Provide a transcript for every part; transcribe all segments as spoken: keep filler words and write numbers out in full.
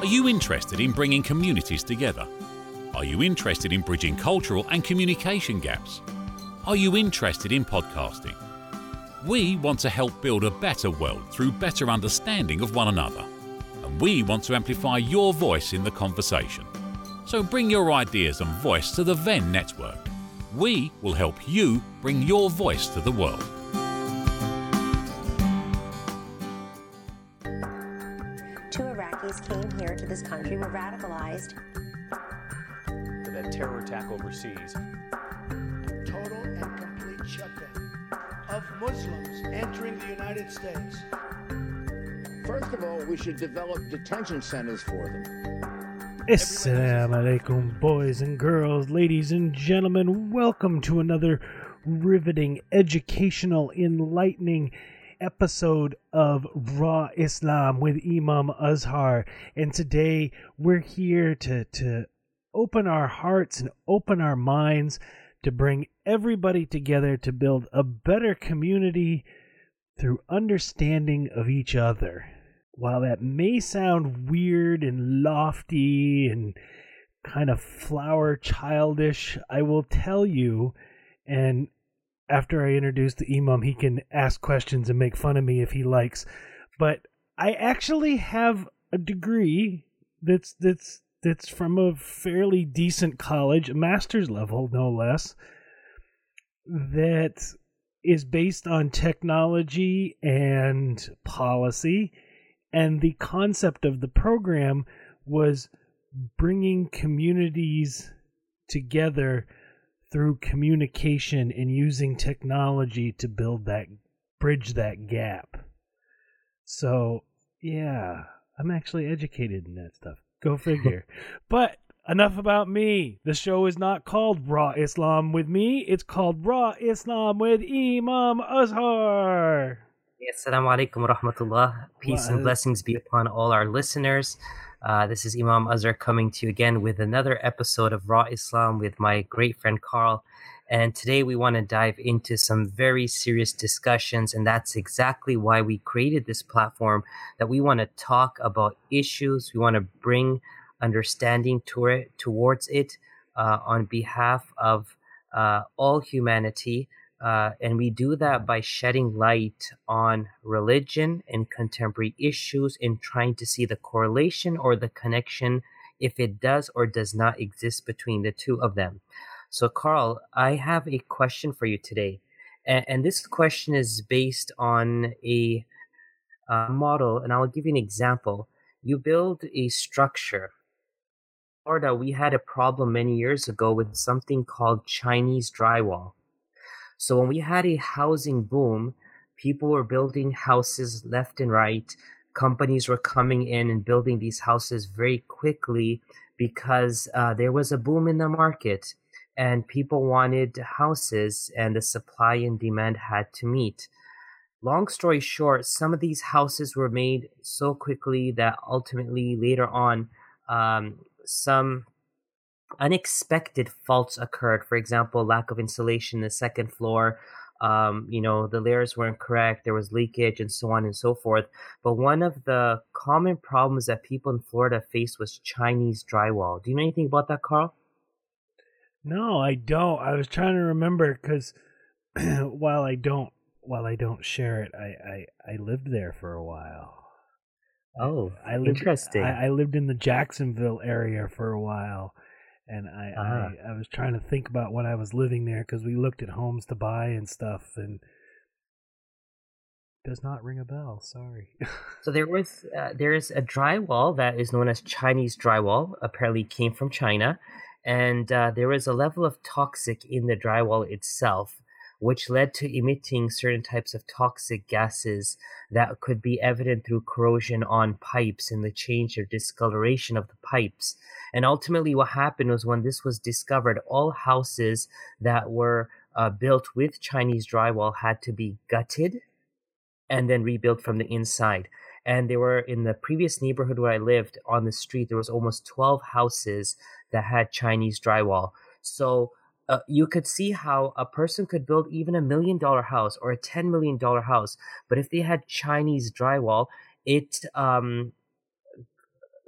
Are you interested in bringing communities together? Are you interested in bridging cultural and communication gaps? Are you interested in podcasting? We want to help build a better world through better understanding of one another. And we want to amplify your voice in the conversation. So bring your ideas and voice to the Venn network. We will help you bring your voice to the world. Two Iraqis came here to this country, were radicalized. For that terror attack overseas. Total and complete shutdown of Muslims entering the United States. First of all, we should develop detention centers for them. Assalamu alaikum, boys and girls, ladies and gentlemen. Welcome to another riveting, educational, enlightening episode of Raw Islam with Imam Azhar. And today we're here to, to open our hearts and open our minds to bring everybody together to build a better community through understanding of each other. While that may sound weird and lofty and kind of flower childish, I will tell you, and after I introduce the Imam, he can ask questions and make fun of me if he likes, but I actually have a degree that's that's that's from a fairly decent college, a master's level no less, that is based on technology and policy. And the concept of the program was bringing communities together through communication and using technology to build that, bridge that gap. So, yeah, I'm actually educated in that stuff. Go figure. But enough about me. The show is not called Raw Islam with me. It's called Raw Islam with Imam Azhar. Assalamu alaikum wa rahmatullah. Peace and blessings be upon all our listeners. Uh, this is Imam Azhar coming to you again with another episode of Raw Islam with my great friend Carl. And today we want to dive into some very serious discussions, and that's exactly why we created this platform, that we want to talk about issues. We want to bring understanding to it, towards it uh, on behalf of uh, all humanity. Uh, and we do that by shedding light on religion and contemporary issues and trying to see the correlation or the connection, if it does or does not exist between the two of them. So, Carl, I have a question for you today. And, and this question is based on a uh, model, and I'll give you an example. You build a structure. In Florida, we had a problem many years ago with something called Chinese drywall. So when we had a housing boom, people were building houses left and right. Companies were coming in and building these houses very quickly because uh, there was a boom in the market and people wanted houses and the supply and demand had to meet. Long story short, some of these houses were made so quickly that ultimately later on, um, some unexpected faults occurred. For example, lack of insulation in the second floor. Um, you know, the layers weren't correct. There was leakage and so on and so forth. But one of the common problems that people in Florida faced was Chinese drywall. Do you know anything about that, Carl? No, I don't. I was trying to remember because while I don't, while I don't share it, I, I, I lived there for a while. Oh, I lived, interesting. I, I lived in the Jacksonville area for a while. And I, uh-huh. I I was trying to think about when I was living there because we looked at homes to buy and stuff, and it does not ring a bell. Sorry. So there was uh, there is a drywall that is known as Chinese drywall. Apparently, came from China, and uh, there was a level of toxic in the drywall itself, which led to emitting certain types of toxic gases that could be evident through corrosion on pipes and the change or discoloration of the pipes. And ultimately what happened was when this was discovered, all houses that were uh, built with Chinese drywall had to be gutted and then rebuilt from the inside. And there were, in the previous neighborhood where I lived on the street, there was almost twelve houses that had Chinese drywall. So Uh, you could see how a person could build even a million dollar house or a ten million dollar house, but if they had Chinese drywall, it um,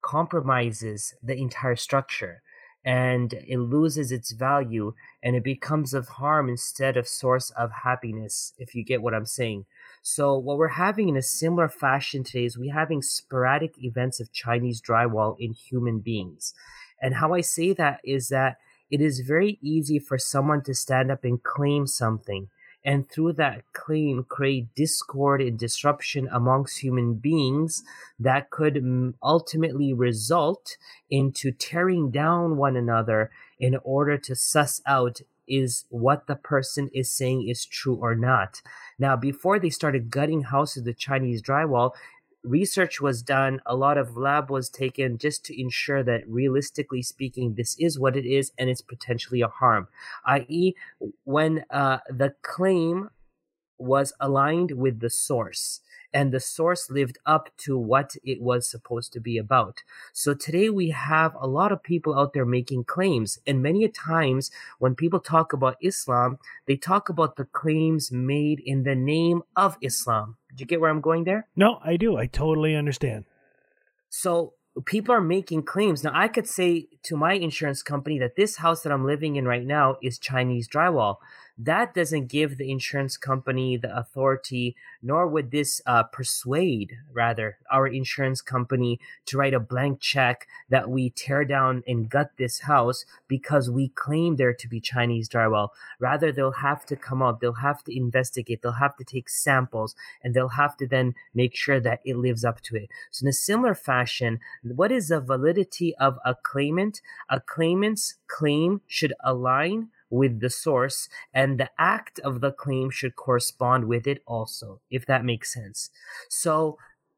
compromises the entire structure, and it loses its value, and it becomes of harm instead of source of happiness, if you get what I'm saying. So what we're having in a similar fashion today is we're having sporadic events of Chinese drywall in human beings. And how I say that is that it is very easy for someone to stand up and claim something, and through that claim create discord and disruption amongst human beings that could ultimately result into tearing down one another in order to suss out is what the person is saying is true or not. Now, before they started gutting houses with Chinese drywall, research was done, a lot of lab was taken just to ensure that realistically speaking, this is what it is and it's potentially a harm. that is, when uh, the claim was aligned with the source, and the source lived up to what it was supposed to be about. So today we have a lot of people out there making claims, and many a times when people talk about Islam, they talk about the claims made in the name of Islam. Did you get where I'm going there? No, I do. I totally understand. So people are making claims. Now, I could say to my insurance company that this house that I'm living in right now is Chinese drywall. That doesn't give the insurance company the authority, nor would this uh, persuade, rather, our insurance company to write a blank check that we tear down and gut this house because we claim there to be Chinese drywall. Rather, they'll have to come out, they'll have to investigate, they'll have to take samples, and they'll have to then make sure that it lives up to it. So in a similar fashion, what is the validity of a claimant? A claimant's claim should align with the source, and the act of the claim should correspond with it also, if that makes sense. So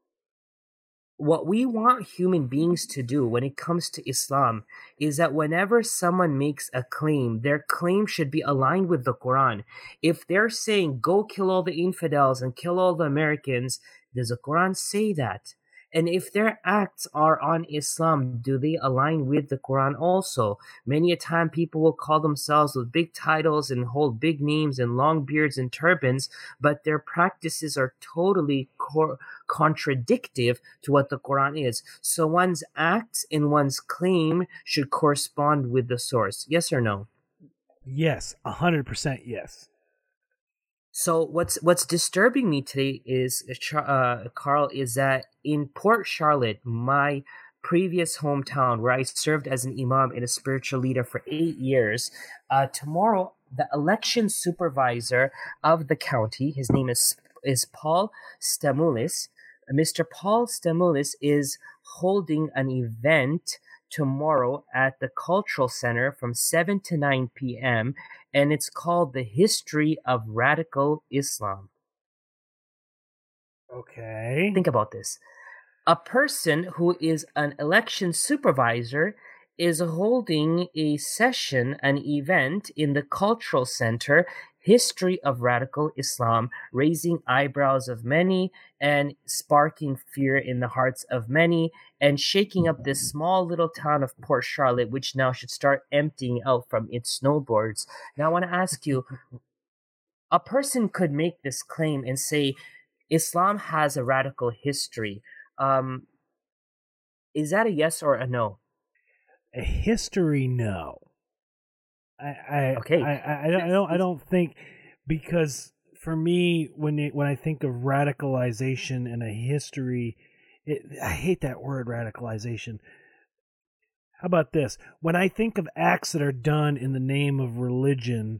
what we want human beings to do when it comes to Islam is that whenever someone makes a claim, their claim should be aligned with the Quran. If they're saying, go kill all the infidels and kill all the Americans, does the Quran say that? And if their acts are on Islam, do they align with the Quran also? Many a time people will call themselves with big titles and hold big names and long beards and turbans, but their practices are totally co- contradictive to what the Quran is. So one's acts and one's claim should correspond with the source. Yes or no? Yes, one hundred percent yes. So what's what's disturbing me today is, uh, Carl, is that in Port Charlotte, my previous hometown, where I served as an imam and a spiritual leader for eight years, uh, tomorrow the election supervisor of the county, his name is is Paul Stamoulis. Mister Paul Stamoulis is holding an event tomorrow at the Cultural Center from seven to nine p.m., and it's called The History of Radical Islam. Okay. Think about this. A person who is an election supervisor is holding a session, an event in the Cultural Center, History of Radical Islam, raising eyebrows of many and sparking fear in the hearts of many and shaking up this small little town of Port Charlotte, which now should start emptying out from its snowboards. Now I want to ask you, a person could make this claim and say Islam has a radical history. Um, is that a yes or a no? A history, no. I, I okay. I, I, I don't I don't I don't think, because for me when it, when I think of radicalization and a history, it, I hate that word, radicalization. How about this? When I think of acts that are done in the name of religion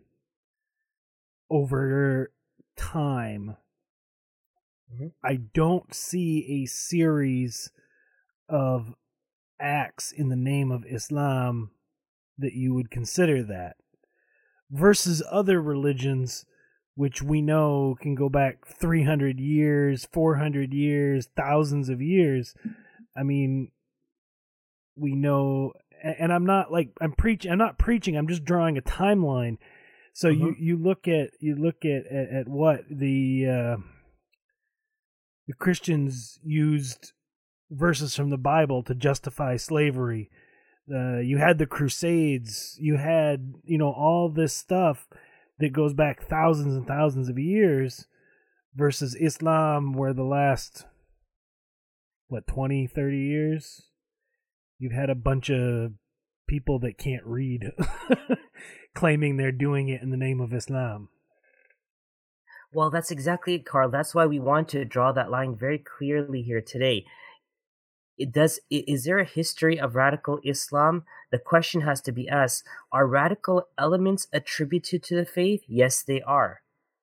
over time, mm-hmm. I don't see a series of acts in the name of Islam that you would consider that, versus other religions which we know can go back three hundred years, four hundred years, thousands of years. I mean, we know, and I'm not like I'm preaching I'm not preaching I'm just drawing a timeline. So mm-hmm. you you look at you look at at, at what the uh, the Christians used verses from the Bible to justify slavery. Uh, you had the Crusades, you had, you know, all this stuff that goes back thousands and thousands of years, versus Islam, where the last, what, twenty, thirty years you've had a bunch of people that can't read claiming they're doing it in the name of Islam. Well, that's exactly it, Carl. That's why we want to draw that line very clearly here today. It does. Is there a history of radical Islam? The question has to be asked, are radical elements attributed to the faith? Yes, they are.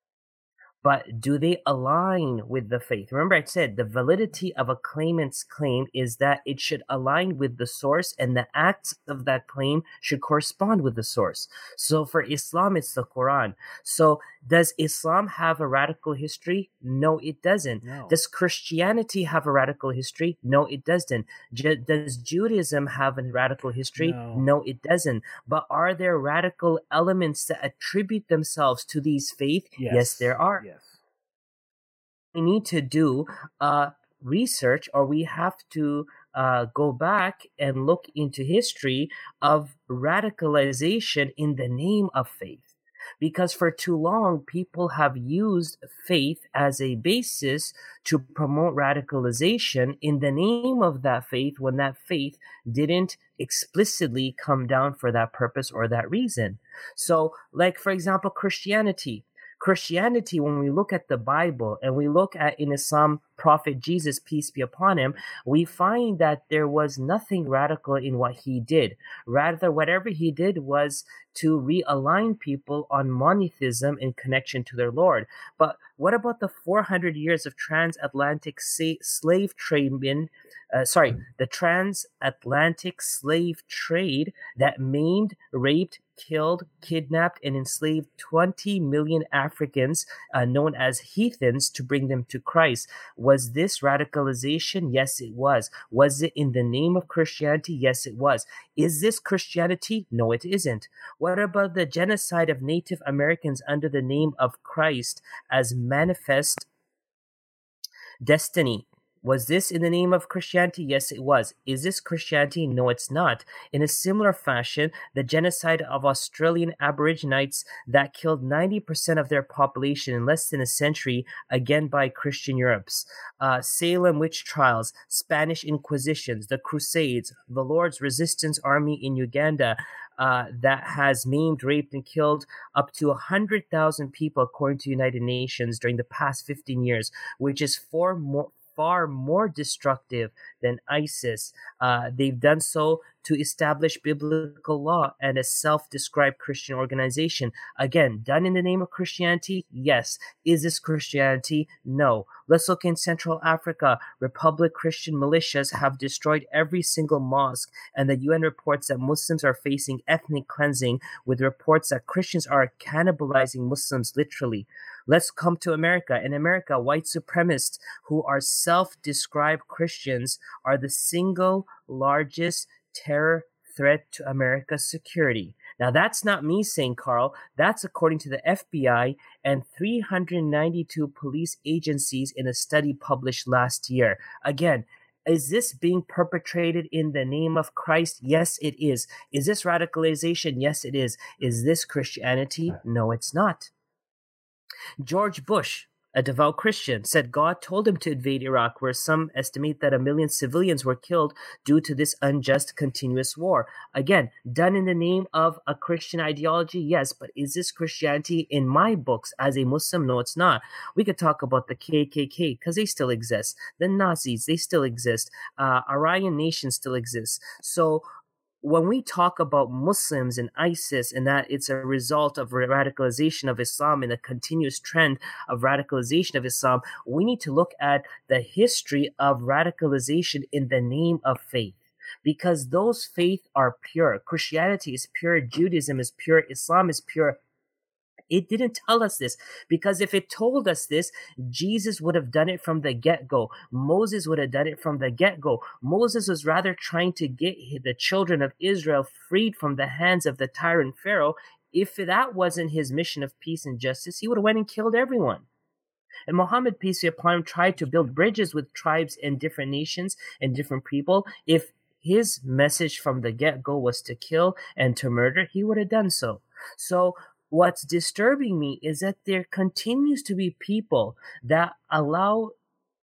But do they align with the faith? Remember, I said the validity of a claimant's claim is that it should align with the source, and the acts of that claim should correspond with the source. So for Islam, it's the Quran. So does Islam have a radical history? No, it doesn't. No. Does Christianity have a radical history? No, it doesn't. J- does Judaism have a radical history? No. No, it doesn't. But are there radical elements that attribute themselves to these faiths? Yes, yes there are. Yes. We need to do uh, research, or we have to uh, go back and look into history of radicalization in the name of faith. Because for too long, people have used faith as a basis to promote radicalization in the name of that faith, when that faith didn't explicitly come down for that purpose or that reason. So, like, for example, Christianity. Christianity, when we look at the Bible and we look at in Islam, Prophet Jesus, peace be upon him, we find that there was nothing radical in what he did. Rather, whatever he did was to realign people on monotheism in connection to their Lord. But what about the four hundred years of transatlantic sa- slave trade in, uh, sorry, the transatlantic slave trade that maimed, raped, killed, kidnapped, and enslaved twenty million Africans, uh, known as heathens, to bring them to Christ? Was this radicalization? Yes, it was. Was it in the name of Christianity? Yes, it was. Is this Christianity? No, it isn't. What about the genocide of Native Americans under the name of Christ as manifest destiny? Was this in the name of Christianity? Yes, it was. Is this Christianity? No, it's not. In a similar fashion, the genocide of Australian Aborigines that killed ninety percent of their population in less than a century, again by Christian Europe's. Uh, Salem witch trials, Spanish Inquisitions, the Crusades, the Lord's Resistance Army in Uganda, uh, that has maimed, raped, and killed up to one hundred thousand people, according to the United Nations, during the past fifteen years, which is four more far more destructive than ISIS. Uh, they've done so to establish biblical law and a self-described Christian organization. Again, done in the name of Christianity? Yes. Is this Christianity? No. Let's look in Central Africa. Republic Christian militias have destroyed every single mosque, and the U N reports that Muslims are facing ethnic cleansing, with reports that Christians are cannibalizing Muslims literally. Let's come to America. In America, white supremacists who are self-described Christians are the single largest terror threat to America's security. Now, that's not me saying, Carl. That's according to the F B I and three hundred ninety-two police agencies in a study published last year. Again, is this being perpetrated in the name of Christ? Yes, it is. Is this radicalization? Yes, it is. Is this Christianity? No, it's not. George Bush, a devout Christian, said God told him to invade Iraq, where some estimate that a million civilians were killed due to this unjust continuous war. Again, done in the name of a Christian ideology, yes, but is this Christianity in my books as a Muslim? No, it's not. We could talk about the K K K, because they still exist. The Nazis, they still exist. Uh, Aryan Nation still exists. So when we talk about Muslims and ISIS and that it's a result of radicalization of Islam and a continuous trend of radicalization of Islam, we need to look at the history of radicalization in the name of faith. Because those faiths are pure. Christianity is pure. Judaism is pure. Islam is pure. It didn't tell us this, because if it told us this, Jesus would have done it from the get-go. Moses would have done it from the get-go. Moses was rather trying to get the children of Israel freed from the hands of the tyrant Pharaoh. If that wasn't his mission of peace and justice, he would have went and killed everyone. And Muhammad, peace be upon him, tried to build bridges with tribes and different nations and different people. If his message from the get-go was to kill and to murder, he would have done so. So what's disturbing me is that there continues to be people that allow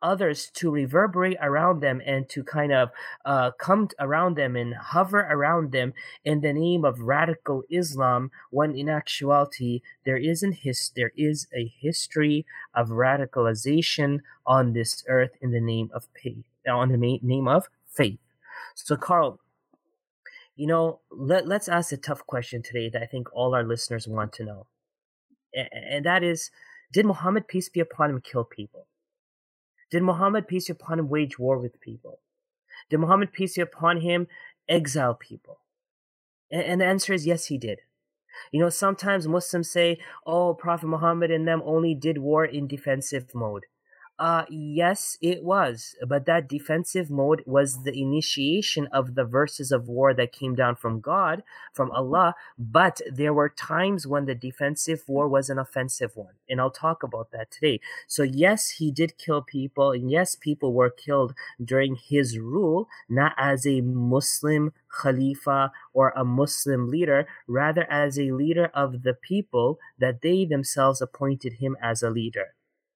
others to reverberate around them and to kind of uh, come around them and hover around them in the name of radical Islam, when in actuality there isn't his there is a history of radicalization on this earth in the name of faith, on the ma- name of faith. So, Carl, you know, let, let's ask a tough question today that I think all our listeners want to know. And, and that is, did Muhammad, peace be upon him, kill people? Did Muhammad, peace be upon him, wage war with people? Did Muhammad, peace be upon him, exile people? And, and the answer is yes, he did. You know, sometimes Muslims say, oh, Prophet Muhammad and them only did war in defensive mode. Uh, yes, it was. But that defensive mode was the initiation of the verses of war that came down from God, from Allah. But there were times when the defensive war was an offensive one. And I'll talk about that today. So yes, he did kill people. And yes, people were killed during his rule, not as a Muslim Khalifa or a Muslim leader, rather as a leader of the people that they themselves appointed him as a leader.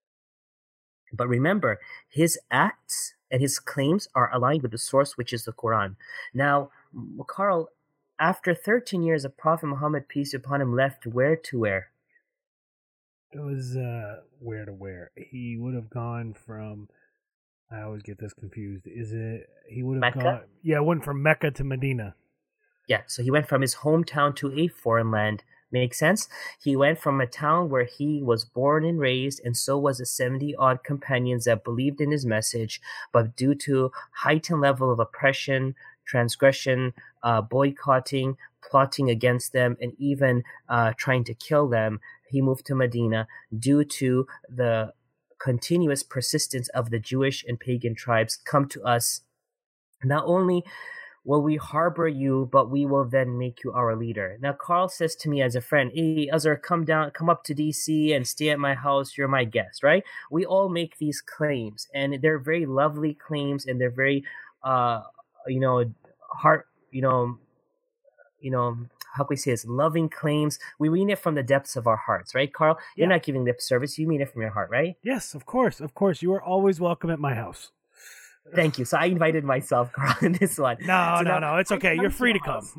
But remember, his acts and his claims are aligned with the source, which is the Quran. Now, Carl, after thirteen years of Prophet Muhammad, peace be upon him, left where to where? It was uh, where to where. He would have gone from, I always get this confused. Is it, he would have Mecca? gone, yeah, went from Mecca to Medina. Yeah, so he went from his hometown to a foreign land. Makes sense? He went from a town where he was born and raised, and so was the seventy-odd companions that believed in his message, but due to heightened level of oppression, transgression, uh, boycotting, plotting against them, and even uh, trying to kill them, he moved to Medina due to the continuous persistence of the Jewish and pagan tribes. Come to us. Not only will we harbor you, but we will then make you our leader. Now, Carl says to me as a friend, hey, Azhar, come down, come up to D C and stay at my house. You're my guest, right? We all make these claims, and they're very lovely claims, and they're very, uh, you know, heart, you know, you know, how can we say this? Loving claims. We mean it from the depths of our hearts, right, Carl? You're Yeah. not giving lip service. You mean it from your heart, right? Yes, of course, of course. You are always welcome at my house. Thank you. So I invited myself, Carl, in this one. No, So no, now no. It's I okay. come You're free to your come. house.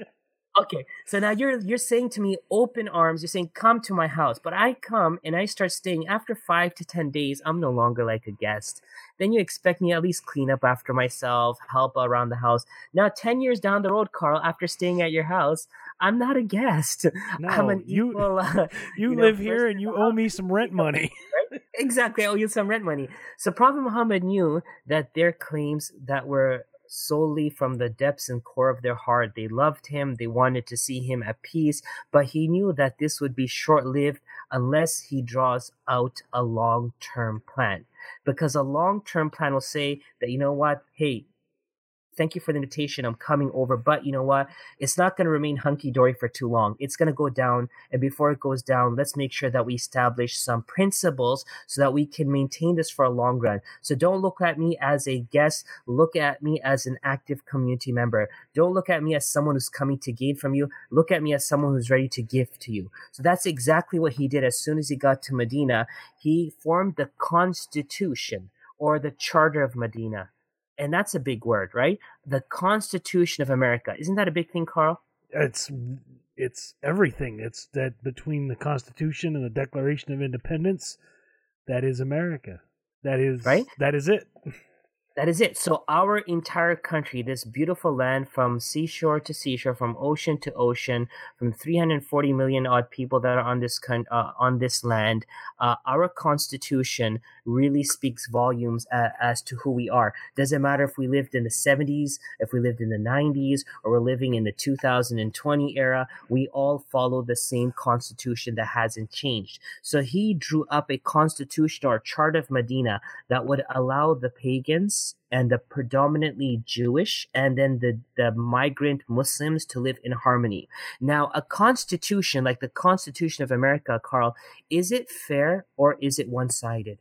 Okay, so now you're you're saying to me, open arms. You're saying, come to my house. But I come and I start staying. After five to ten days, I'm no longer like a guest. Then you expect me at least clean up after myself, help around the house. Now, ten years down the road, Carl, after staying at your house, I'm not a guest. No, I'm an you- equal, uh, You, know, live here person and you in the owe house. me some rent money. Right? Exactly. I owe you some rent money. So Prophet Muhammad knew that their claims that were solely from the depths and core of their heart, they loved him, they wanted to see him at peace, but he knew that this would be short-lived unless he draws out a long-term plan. Because a long-term plan will say that, you know what, hey, thank you for the invitation. I'm coming over. But you know what? It's not going to remain hunky-dory for too long. It's going to go down. And before it goes down, let's make sure that we establish some principles so that we can maintain this for a long run. So don't look at me as a guest. Look at me as an active community member. Don't look at me as someone who's coming to gain from you. Look at me as someone who's ready to give to you. So that's exactly what he did. As soon as he got to Medina, he formed the Constitution, or the Charter of Medina. And that's a big word, right? The Constitution of America. Isn't that a big thing, Carl? It's it's everything. It's that between the Constitution and the Declaration of Independence, that is America. That is Right? That is it. That is it. So our entire country, this beautiful land from seashore to seashore, from ocean to ocean, from three hundred forty million odd people that are on this con- uh, on this land, uh, our Constitution really speaks volumes uh, as to who we are. Doesn't matter if we lived in the seventies, if we lived in the nineties, or we're living in the two thousand twenty era, we all follow the same Constitution that hasn't changed. So he drew up a Constitution, or a Charter of Medina, that would allow the pagans and the predominantly Jewish and then the, the migrant Muslims to live in harmony. Now, a constitution like the Constitution of America, Carl, is it fair or is it one-sided?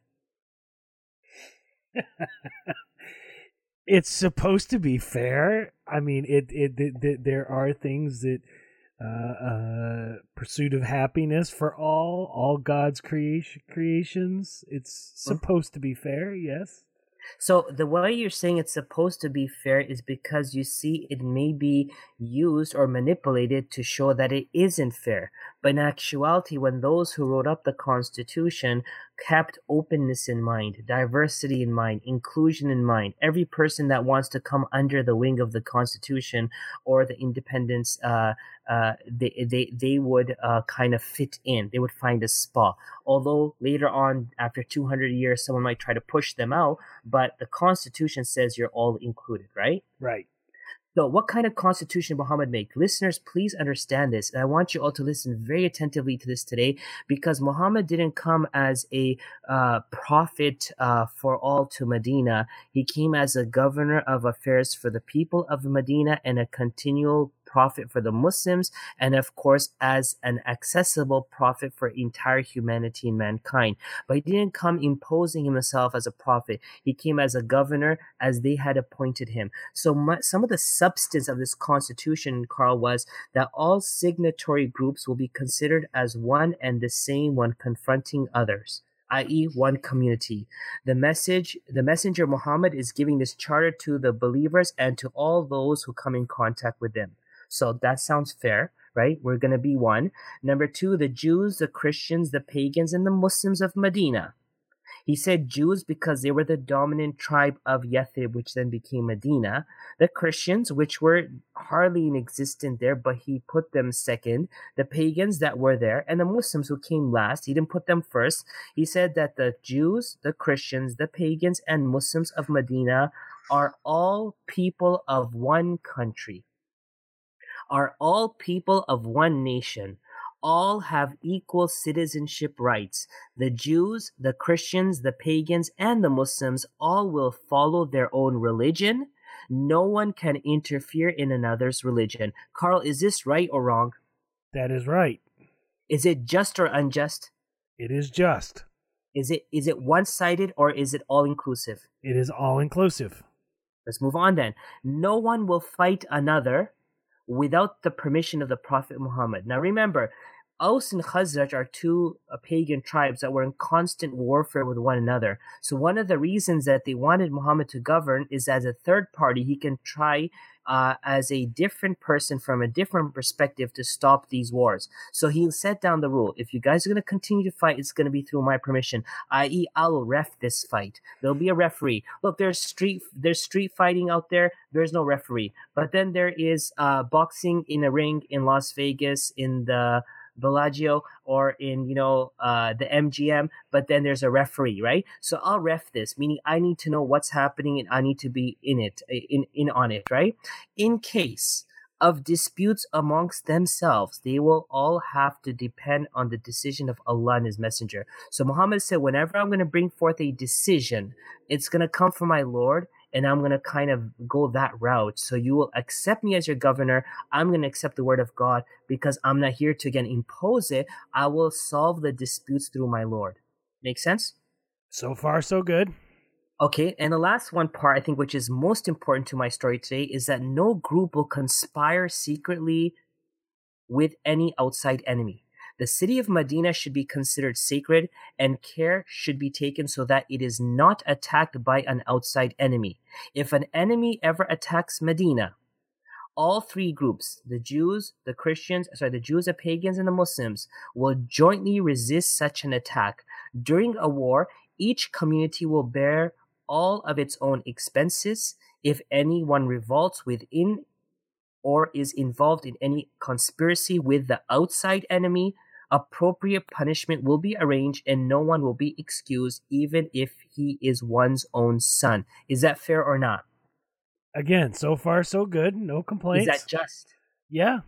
It's supposed to be fair. I mean, it, it, it, it there are things that uh, uh, pursuit of happiness for all, all God's creation creations. It's supposed to be fair, yes. So the way you're saying it's supposed to be fair is because you see it may be used or manipulated to show that it isn't fair. But in actuality, when those who wrote up the Constitution kept openness in mind, diversity in mind, inclusion in mind, every person that wants to come under the wing of the Constitution or the independence, uh, uh, they, they, they would uh, kind of fit in. They would find a spot. Although later on, after two hundred years, someone might try to push them out, but the Constitution says you're all included, right? Right. So what kind of constitution Muhammad made? Listeners, please understand this. And I want you all to listen very attentively to this today, because Muhammad didn't come as a uh, prophet uh, for all to Medina. He came as a governor of affairs for the people of Medina and a continual prophet for the Muslims, and of course as an accessible prophet for entire humanity and mankind. But he didn't come imposing himself as a prophet. He came as a governor as they had appointed him. So my, some of the substance of this constitution, Carl, was that all signatory groups will be considered as one and the same when confronting others, that is one community. The message, the messenger Muhammad is giving this charter to the believers and to all those who come in contact with them. So that sounds fair, right? We're going to be one. Number two, the Jews, the Christians, the pagans, and the Muslims of Medina. He said Jews because they were the dominant tribe of Yathrib, which then became Medina. The Christians, which were hardly in existence there, but he put them second. The pagans that were there, and the Muslims who came last. He didn't put them first. He said that the Jews, the Christians, the pagans, and Muslims of Medina are all people of one country, are all people of one nation. All have equal citizenship rights. The Jews, the Christians, the pagans, and the Muslims all will follow their own religion. No one can interfere in another's religion. Carl, is this right or wrong? That is right. Is it just or unjust? It is just. Is it is it one-sided or is it all-inclusive? It is all-inclusive. Let's move on then. No one will fight another without the permission of the Prophet Muhammad. Now remember, Aus and Khazraj are two uh, pagan tribes that were in constant warfare with one another. So one of the reasons that they wanted Muhammad to govern is as a third party, he can try uh, as a different person from a different perspective to stop these wars. So he set down the rule. If you guys are going to continue to fight, it's going to be through my permission, that is I'll ref this fight. There'll be a referee. Look, there's street there's street fighting out there. There's no referee. But then there is uh, boxing in a ring in Las Vegas, in the Bellagio, or in, you know, uh, the M G M, but then there's a referee, right? So I'll ref this, meaning I need to know what's happening and I need to be in it, in, in on it, right? In case of disputes amongst themselves, they will all have to depend on the decision of Allah and His Messenger. So Muhammad said, whenever I'm going to bring forth a decision, it's going to come from my Lord, and I'm going to kind of go that route. So you will accept me as your governor. I'm going to accept the word of God because I'm not here to, again, impose it. I will solve the disputes through my Lord. Make sense? So far, so good. Okay, and the last one part, I think, which is most important to my story today, is that no group will conspire secretly with any outside enemy. The city of Medina should be considered sacred, and care should be taken so that it is not attacked by an outside enemy. If an enemy ever attacks Medina, all three groups, the Jews, the Christians, sorry, the Jews, the pagans, and the Muslims, will jointly resist such an attack. During a war, each community will bear all of its own expenses. If anyone revolts within or is involved in any conspiracy with the outside enemy, appropriate punishment will be arranged and no one will be excused, even if he is one's own son. Is that fair or not? Again, so far so good. No complaints. Is that just? Yeah.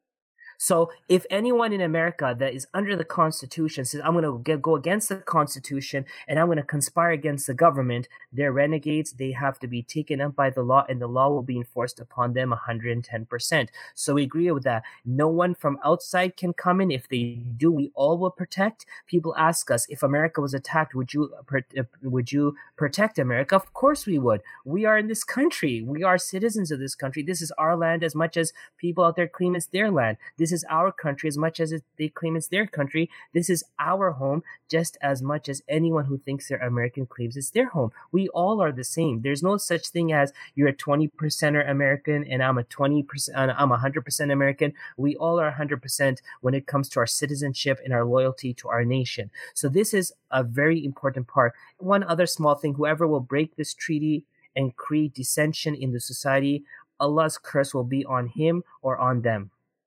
So if anyone in America that is under the Constitution says, I'm going to go against the Constitution and I'm going to conspire against the government, they're renegades. They have to be taken up by the law, and the law will be enforced upon them one hundred ten percent. So we agree with that. No one from outside can come in. If they do, we all will protect. People ask us, if America was attacked, would you would you protect America? Of course we would. We are in this country. We are citizens of this country. This is our land as much as people out there claim it's their land. This This is our country as much as it, they claim it's their country. This is our home just as much as anyone who thinks they're American claims it's their home. We all are the same. There's no such thing as you're a twenty percenter American and I'm a twenty percent, I'm a one hundred percent American. We all are one hundred percent when it comes to our citizenship and our loyalty to our nation. So this is a very important part. One other small thing, whoever will break this treaty and create dissension in the society, Allah's curse will be on him or on them.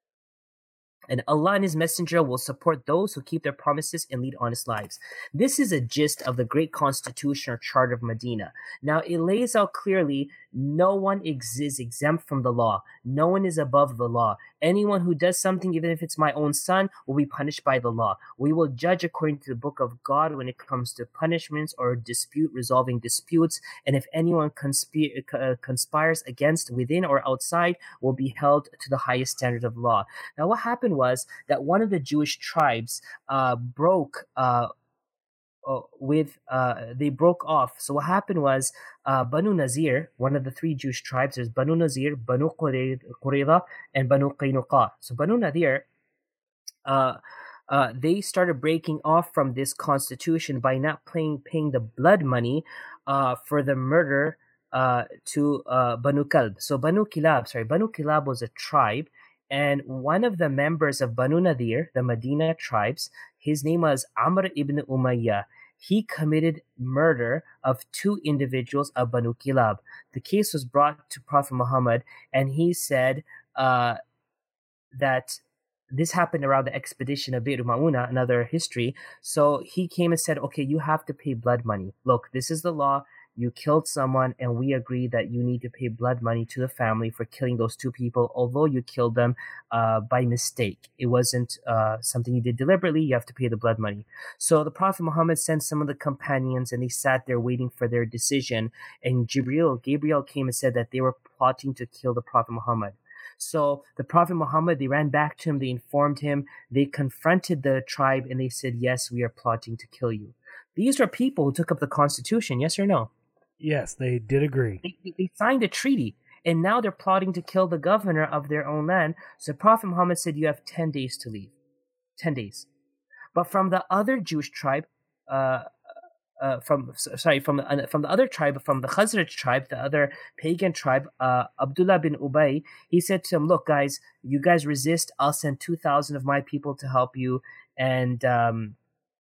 And Allah and His Messenger will support those who keep their promises and lead honest lives. This is a gist of the great constitution or charter of Medina. Now, it lays out clearly no one is exempt from the law. No one is above the law. Anyone who does something, even if it's my own son, will be punished by the law. We will judge according to the book of God when it comes to punishments or dispute resolving disputes. And if anyone consp- uh, conspires against within or outside, will be held to the highest standard of law. Now, what happened was that one of the Jewish tribes uh, broke uh, uh, with, uh, they broke off. So what happened was uh, Banu Nazir, one of the three Jewish tribes, there's Banu Nazir, Banu Qurayza, and Banu Qaynuqa. So Banu Nadir, uh, uh, they started breaking off from this constitution by not paying, paying the blood money uh, for the murder uh, to uh, Banu Kalb. So Banu Kilab, sorry, Banu Kilab was a tribe. And one of the members of Banu Nadir, the Medina tribes, his name was Amr ibn Umayyah. He committed murder of two individuals of Banu Kilab. The case was brought to Prophet Muhammad, and he said uh, that this happened around the expedition of Bir Ma'una, another history. So he came and said, okay, you have to pay blood money. Look, this is the law. You killed someone, and we agree that you need to pay blood money to the family for killing those two people, although you killed them uh, by mistake. It wasn't uh, something you did deliberately. You have to pay the blood money. So the Prophet Muhammad sent some of the companions, and they sat there waiting for their decision. And Jibril, Gabriel came and said that they were plotting to kill the Prophet Muhammad. So the Prophet Muhammad, they ran back to him, they informed him, they confronted the tribe, and they said, yes, we are plotting to kill you. These are people who took up the constitution, yes or no? Yes, they did agree. They, they signed a treaty, and now they're plotting to kill the governor of their own land. So Prophet Muhammad said, you have ten days to leave. ten days. But from the other Jewish tribe, uh, uh, from sorry, from uh, from the other tribe, from the Khazraj tribe, the other pagan tribe, uh, Abdullah bin Ubay, he said to them, look, guys, you guys resist, I'll send two thousand of my people to help you, and um,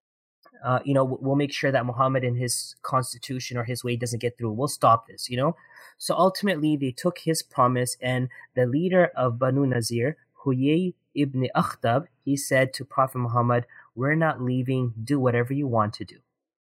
Uh, you know, we'll make sure that Muhammad and his constitution or his way doesn't get through. We'll stop this, you know. So ultimately, they took his promise, and the leader of Banu Nazir, Huyay ibn Akhtab, he said to Prophet Muhammad, we're not leaving, do whatever you want to do.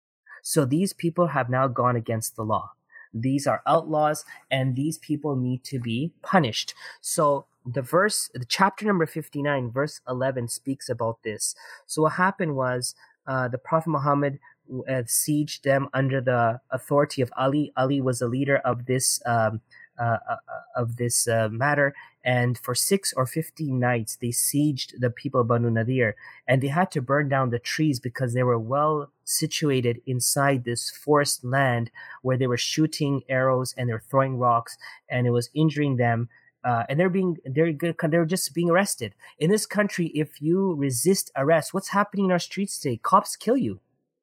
So these people have now gone against the law. These are outlaws, and these people need to be punished. So the verse, the chapter number fifty-nine, verse eleven speaks about this. So what happened was, Uh, the Prophet Muhammad uh, sieged them under the authority of Ali. Ali was the leader of this um, uh, uh, of this uh, matter, and for six or fifteen nights they sieged the people of Banu Nadir, and they had to burn down the trees because they were well situated inside this forest land where they were shooting arrows and they were throwing rocks, and it was injuring them. Uh, and they're being they're they're just being arrested. In this country, if you resist arrest, what's happening in our streets today? Cops kill you,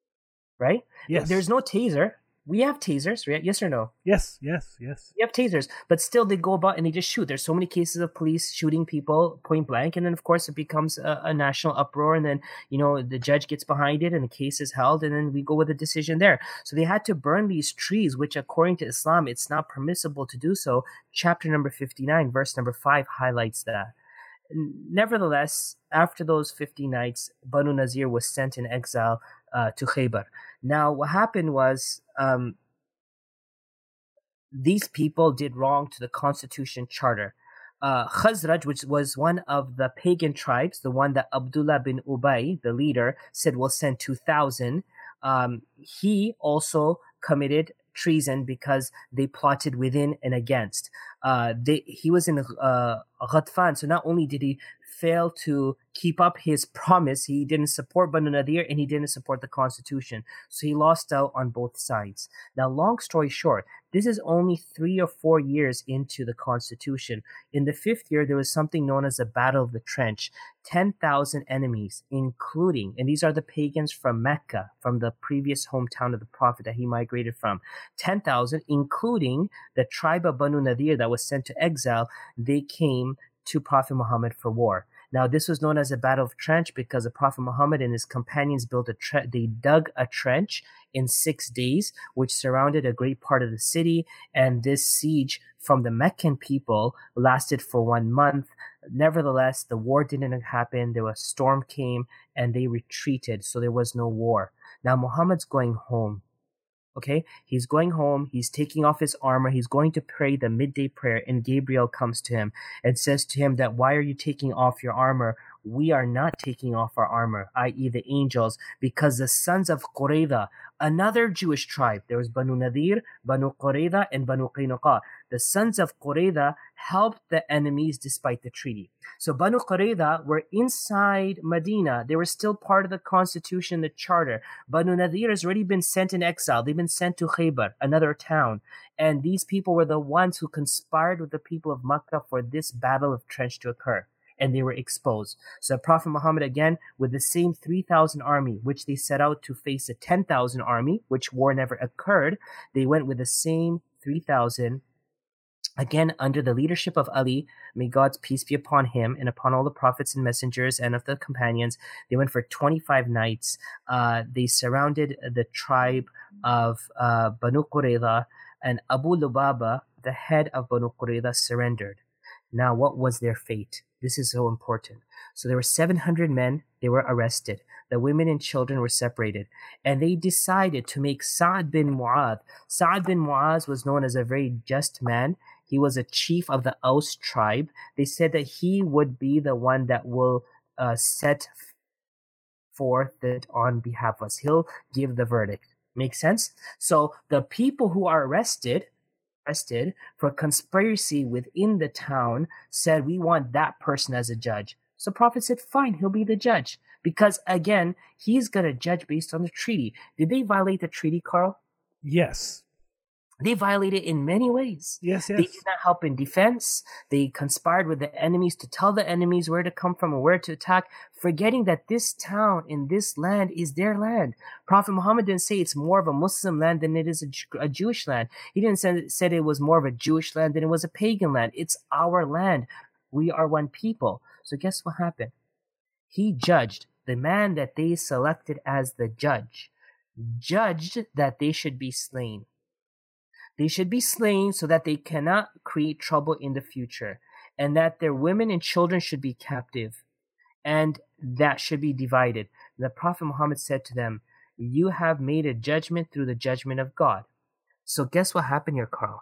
right? Yes. There's no taser. We have tasers, right? Yes or no? Yes, yes, yes. We have tasers, but still they go about and they just shoot. There's so many cases of police shooting people point blank, and then of course it becomes a, a national uproar, and then you know the judge gets behind it, and the case is held, and then we go with a decision there. So they had to burn these trees, which according to Islam, it's not permissible to do so. Chapter number fifty-nine, verse number five highlights that. Nevertheless, after those fifty nights, Banu Nazir was sent in exile uh, to Khaybar. Now, what happened was um, these people did wrong to the Constitution Charter. Uh, Khazraj, which was one of the pagan tribes, the one that Abdullah bin Ubay, the leader, said we'll send two thousand, um, he also committed treason because they plotted within and against. Uh, they, he was in uh, Ghatfan, so not only did he failed to keep up his promise. He didn't support Banu Nadir and he didn't support the constitution. So he lost out on both sides. Now, long story short, this is only three or four years into the constitution. In the fifth year, there was something known as the Battle of the Trench. ten thousand enemies, including, and these are the pagans from Mecca, from the previous hometown of the Prophet that he migrated from. ten thousand, including the tribe of Banu Nadir that was sent to exile. They came to Prophet Muhammad for war. Now, this was known as the Battle of Trench because the Prophet Muhammad and his companions built a tre- they dug a trench in six days, which surrounded a great part of the city. And this siege from the Meccan people lasted for one month. Nevertheless, the war didn't happen. There was a storm came and they retreated. So there was no war. Now, Muhammad's going home. Okay, he's going home, he's taking off his armor, he's going to pray the midday prayer, and Gabriel comes to him and says to him that, why are you taking off your armor? We are not taking off our armor, that is the angels, because the sons of Qurayza, another Jewish tribe, there was Banu Nadir, Banu Qurayza, and Banu Qaynuqa. The sons of Qurayza helped the enemies despite the treaty. So Banu Qurayza were inside Medina. They were still part of the constitution, the charter. Banu Nadir has already been sent in exile. They've been sent to Khaybar, another town. And these people were the ones who conspired with the people of Makkah for this battle of trench to occur. And they were exposed. So Prophet Muhammad, again, with the same three thousand army, which they set out to face a ten thousand army, which war never occurred, they went with the same three thousand, again, under the leadership of Ali, may God's peace be upon him and upon all the prophets and messengers and of the companions. They went for twenty-five nights. Uh, they surrounded the tribe of uh, Banu Qurayza, and Abu Lubaba, the head of Banu Qurayza, surrendered. Now, what was their fate? This is so important. So there were seven hundred men. They were arrested. The women and children were separated. And they decided to make Sa'ad bin Mu'adh. Sa'ad bin Mu'adh was known as a very just man. He was a chief of the Aus tribe. They said that he would be the one that will uh, set forth it on behalf of us. He'll give the verdict. Make sense? So the people who are arrested arrested for conspiracy within the town said, we want that person as a judge. So Prophet said, fine, he'll be the judge. Because again, he's going to judge based on the treaty. Did they violate the treaty, Carl? Yes. They violated in many ways. Yes, yes. They did not help in defense. They conspired with the enemies to tell the enemies where to come from and where to attack, forgetting that this town in this land is their land. Prophet Muhammad didn't say it's more of a Muslim land than it is a, a Jewish land. He didn't say said it was more of a Jewish land than it was a pagan land. It's our land. We are one people. So guess what happened? He judged. The man that they selected as the judge judged that they should be slain. They should be slain so that they cannot create trouble in the future, and that their women and children should be captive, and that should be divided. The Prophet Muhammad said to them, you have made a judgment through the judgment of God. So guess what happened here, Carl?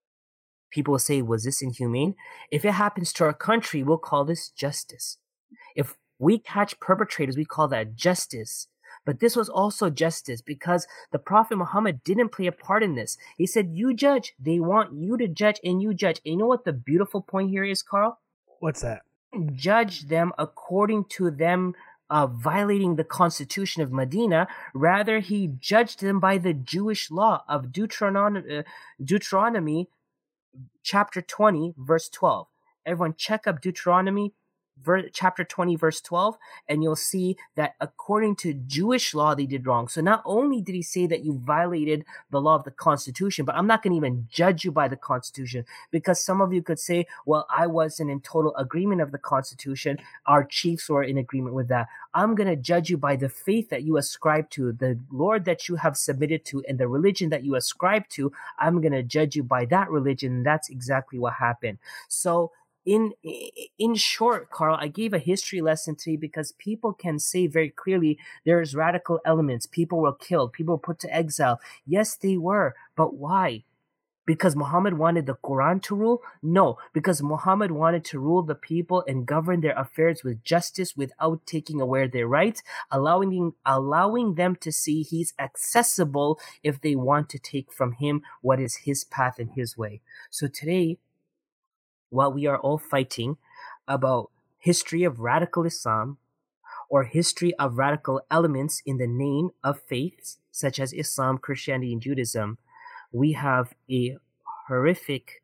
People will say, was this inhumane? If it happens to our country, we'll call this justice. If we catch perpetrators, we call that justice. But this was also justice because the Prophet Muhammad didn't play a part in this. He said, you judge. They want you to judge and you judge. And you know what the beautiful point here is, Carl? What's that? Judge them according to them uh, violating the constitution of Medina. Rather, he judged them by the Jewish law of Deuteronomy, uh, Deuteronomy chapter twenty, verse twelve. Everyone check up Deuteronomy Ver, chapter twenty, verse twelve, and you'll see that according to Jewish law, they did wrong. So not only did he say that you violated the law of the Constitution, but I'm not going to even judge you by the Constitution, because some of you could say, well, I wasn't in total agreement of the Constitution. Our chiefs were in agreement with that. I'm going to judge you by the faith that you ascribe to, the Lord that you have submitted to, and the religion that you ascribe to. I'm going to judge you by that religion, and that's exactly what happened. So In in short, Carl, I gave a history lesson today because people can say very clearly there's radical elements. People were killed. People were put to exile. Yes, they were. But why? Because Muhammad wanted the Quran to rule? No, because Muhammad wanted to rule the people and govern their affairs with justice without taking away their rights, allowing them, allowing them to see he's accessible if they want to take from him what is his path and his way. So today, while we are all fighting about history of radical Islam, or history of radical elements in the name of faiths such as Islam, Christianity, and Judaism, we have a horrific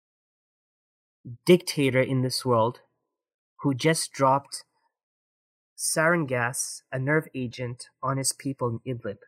dictator in this world who just dropped sarin gas, a nerve agent, on his people in Idlib.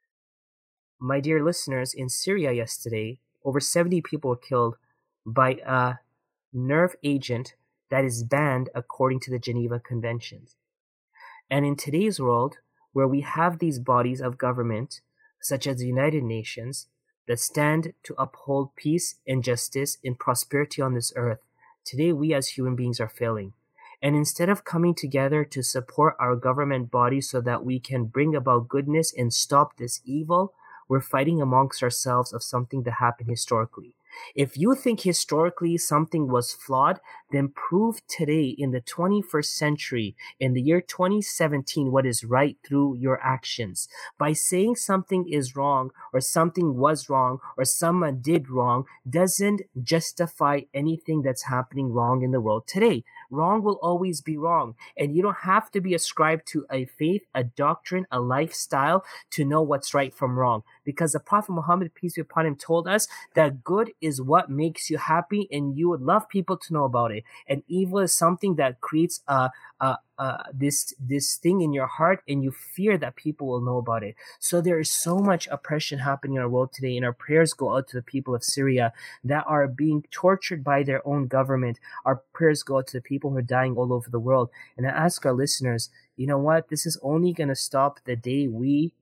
My dear listeners, in Syria yesterday, over seventy people were killed by a nerve agent that is banned according to the Geneva Conventions. And in today's world, where we have these bodies of government, such as the United Nations, that stand to uphold peace and justice and prosperity on this earth, today we as human beings are failing. And instead of coming together to support our government bodies so that we can bring about goodness and stop this evil, we're fighting amongst ourselves of something that happened historically. If you think historically something was flawed, then prove today in the twenty-first century, in the year twenty seventeen, what is right through your actions. By saying something is wrong or something was wrong or someone did wrong doesn't justify anything that's happening wrong in the world today. Wrong will always be wrong. And you don't have to be ascribed to a faith, a doctrine, a lifestyle to know what's right from wrong. Because the Prophet Muhammad, peace be upon him, told us that good is what makes you happy and you would love people to know about it. And evil is something that creates a, a, a, this, this thing in your heart and you fear that people will know about it. So there is so much oppression happening in our world today, and our prayers go out to the people of Syria that are being tortured by their own government. Our prayers go out to the people who are dying all over the world. And I ask our listeners, you know what? This is only going to stop the day we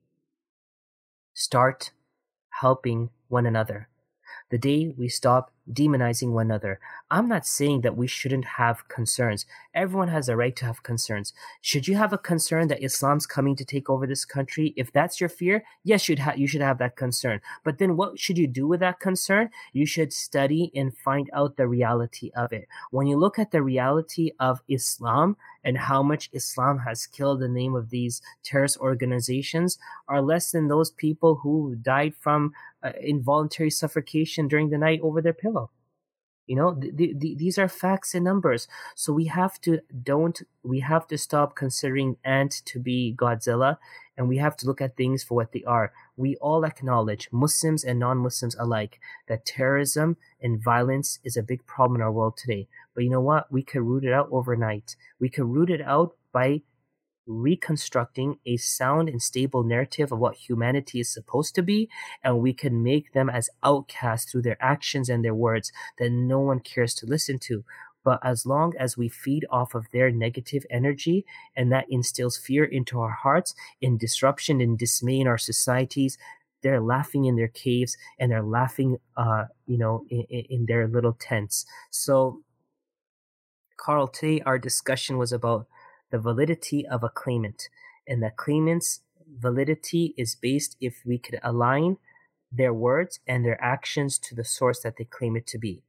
start helping one another. The day we stop demonizing one another. I'm not saying that we shouldn't have concerns. Everyone has a right to have concerns. Should you have a concern that Islam's coming to take over this country? If that's your fear, yes, you'd ha- you should have that concern. But then what should you do with that concern? You should study and find out the reality of it. When you look at the reality of Islam and how much Islam has killed the name of these terrorist organizations are less than those people who died from uh, involuntary suffocation during the night over their pillow. You know, th- th- these are facts and numbers. So we have to don't we have to stop considering ant to be Godzilla, and we have to look at things for what they are. We all acknowledge, Muslims and non-Muslims alike, that terrorism and violence is a big problem in our world today. But you know what? We could root it out overnight. We could root it out by reconstructing a sound and stable narrative of what humanity is supposed to be, and we can make them as outcasts through their actions and their words that no one cares to listen to. But as long as we feed off of their negative energy and that instills fear into our hearts and disruption and dismay in our societies, they're laughing in their caves and they're laughing, uh, you know, in, in their little tents. So, Carl, today our discussion was about the validity of a claimant. And the claimant's validity is based if we could align their words and their actions to the source that they claim it to be.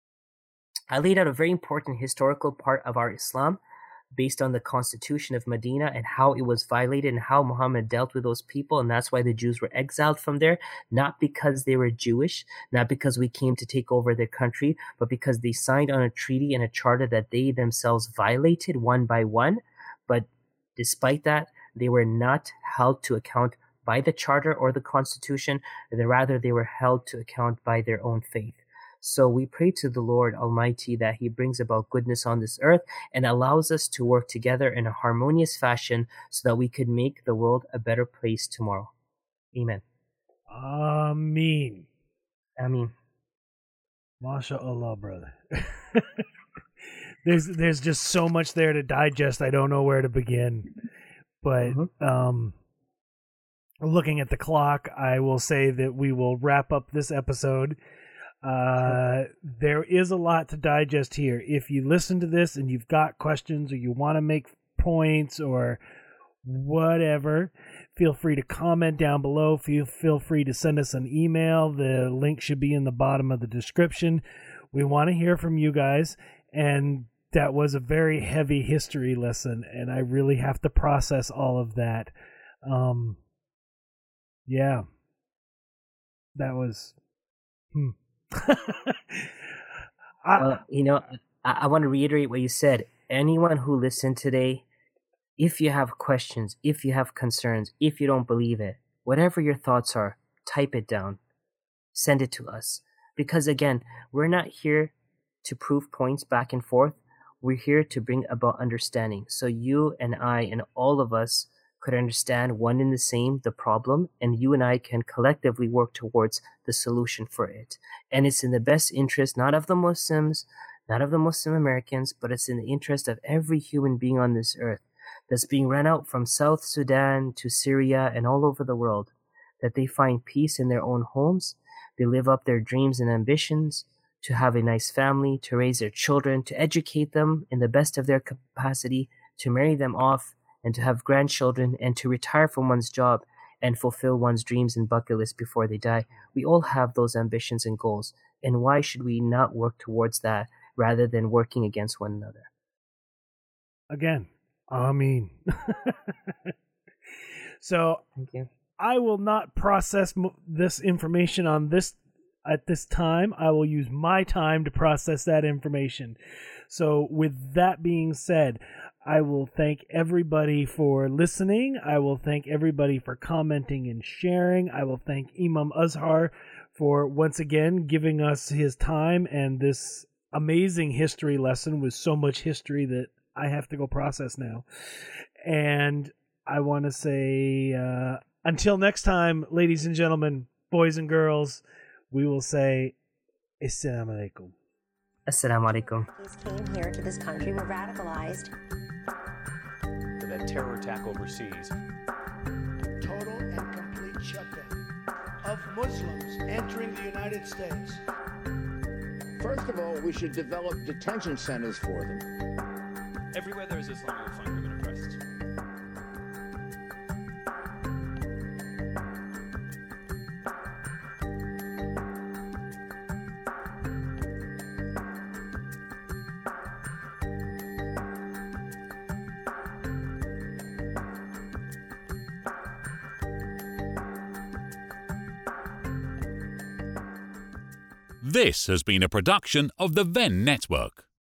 I laid out a very important historical part of our Islam based on the Constitution of Medina and how it was violated and how Muhammad dealt with those people. And that's why the Jews were exiled from there, not because they were Jewish, not because we came to take over their country, but because they signed on a treaty and a charter that they themselves violated one by one. But despite that, they were not held to account by the charter or the Constitution. Rather, they were held to account by their own faith. So we pray to the Lord Almighty that He brings about goodness on this earth and allows us to work together in a harmonious fashion so that we could make the world a better place tomorrow. Amen. Ameen. Ameen. MashaAllah, brother. There's there's just so much there to digest. I don't know where to begin. But mm-hmm. um, looking at the clock, I will say that we will wrap up this episode. Uh, there is a lot to digest here. If you listen to this and you've got questions or you want to make points or whatever, feel free to comment down below. Feel, feel free to send us an email. The link should be in the bottom of the description. We want to hear from you guys, and that was a very heavy history lesson, and I really have to process all of that. Um, yeah. That was... Hmm. I, well, you know, I, I want to reiterate what you said. anyone who listened today, if you have questions, if you have concerns, if you don't believe it, whatever your thoughts are, type it down. Send it to us. Because again, we're not here to prove points back and forth. We're here to bring about understanding. So you and I and all of us could understand one and the same, the problem, and you and I can collectively work towards the solution for it. And it's in the best interest, not of the Muslims, not of the Muslim Americans, but it's in the interest of every human being on this earth that's being run out from South Sudan to Syria and all over the world, that they find peace in their own homes, they live up their dreams and ambitions, to have a nice family, to raise their children, to educate them in the best of their capacity, to marry them off, and to have grandchildren, and to retire from one's job and fulfill one's dreams and bucket list before they die. We all have those ambitions and goals, and why should we not work towards that rather than working against one another? Again, Ameen. So, Thank you. I will not process m- this information on this at this time. I will use my time to process that information. So with that being said, I will thank everybody for listening. I will thank everybody for commenting and sharing. I will thank Imam Azhar for once again giving us his time and this amazing history lesson with so much history that I have to go process now. And I want to say, uh, until next time, ladies and gentlemen, boys and girls, we will say, Assalamu alaikum. Assalamu alaikum. Iraqis came here to this country, were radicalized. For that terror attack overseas. Total and complete shutdown of Muslims entering the United States. First of all, we should develop detention centers for them. Everywhere there is Islam, you'll find women oppressed. This has been a production of the Venn Network.